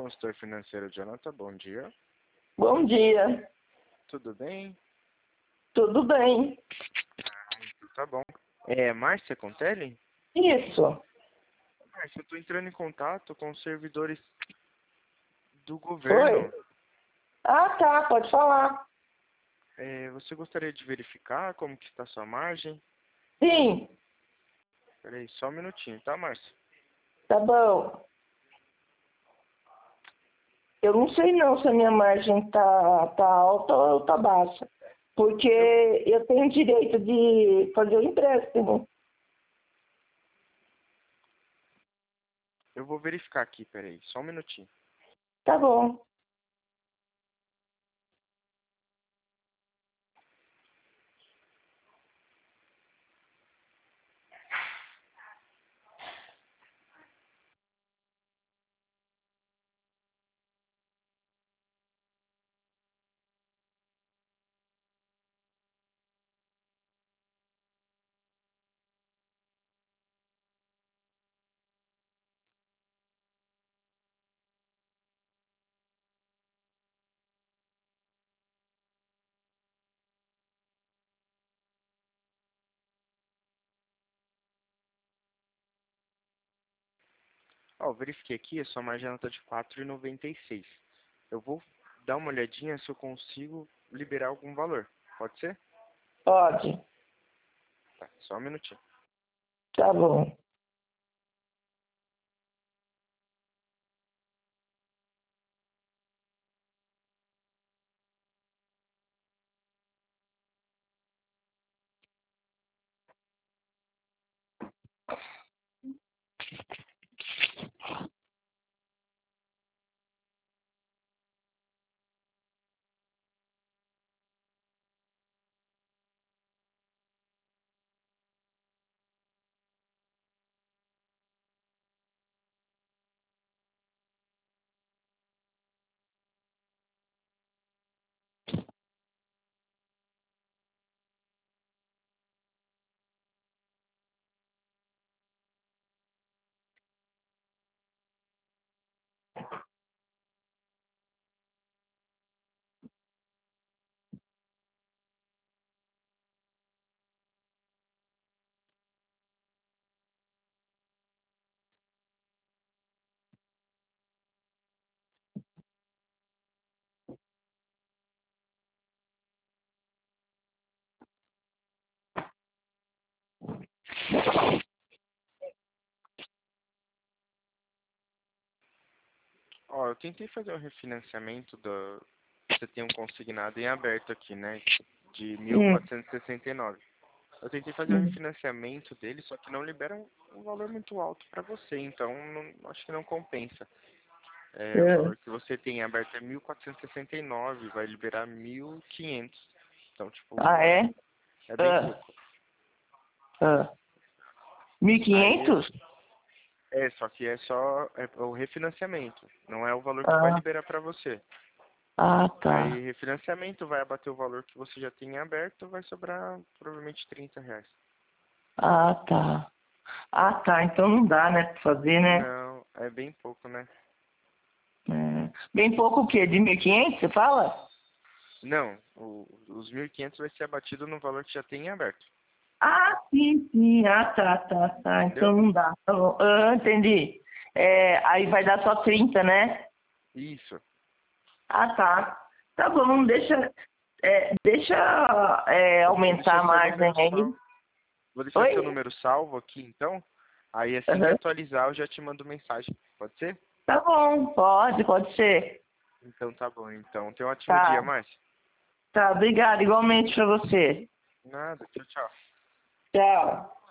consultor financeiro Jonathan, bom dia. Bom dia. Tudo bem? Tudo bem? Tá bom. É Márcia Contelli? Isso. Márcia, eu estou entrando em contato com os servidores do governo. Oi? Ah, tá. Pode falar. Você gostaria de verificar como que está a sua margem? Sim. Peraí, só um minutinho, tá, Márcia? Tá bom. Eu não sei não se a minha margem tá alta ou tá baixa. Porque eu tenho direito de fazer o empréstimo. Eu vou verificar aqui, peraí, só um minutinho. Tá bom. Ó, eu verifiquei aqui, a sua margem está de 4,96. Eu vou dar uma olhadinha se eu consigo liberar algum valor. Pode ser? Pode. Tá, só um minutinho. Tá bom. Ó, eu tentei fazer um refinanciamento do... Você tem um consignado em aberto aqui, né? De 1.469. Eu tentei fazer um refinanciamento dele, só que não libera um valor muito alto para você, então acho que não compensa. O valor que você tem aberto é 1.469, vai liberar 1.500. Então, tipo, Ah, é? é bem pouco. 1.500? Só que é o refinanciamento, não é o valor que vai Ah, liberar para você. tá. Aí, refinanciamento vai abater o valor que você já tem aberto, vai sobrar provavelmente R$ 30. Ah, tá. Ah, tá. Então não dá, né, pra fazer, né? Não, é bem pouco, né? Bem pouco o quê? De 1.500, você fala? Não, os 1.500 vai ser abatido no valor que já tem em aberto. Ah, sim, sim. Ah, tá. Então Entendeu? não dá. Tá bom. Entendi. Aí vai dar só 30, né? Isso. Ah, tá. Tá bom, deixa Eu vou aumentar deixar a seu margem número aí. salvo. Vou deixar seu Oi? número salvo aqui, então. Aí, assim que Aham. atualizar, eu já te mando mensagem. Pode ser? Tá bom, pode ser. Então, tá bom. Então, tenha um ótimo dia, Tá, Márcia. tá, obrigado, igualmente pra você. Nada. Tchau, tchau. Tchau.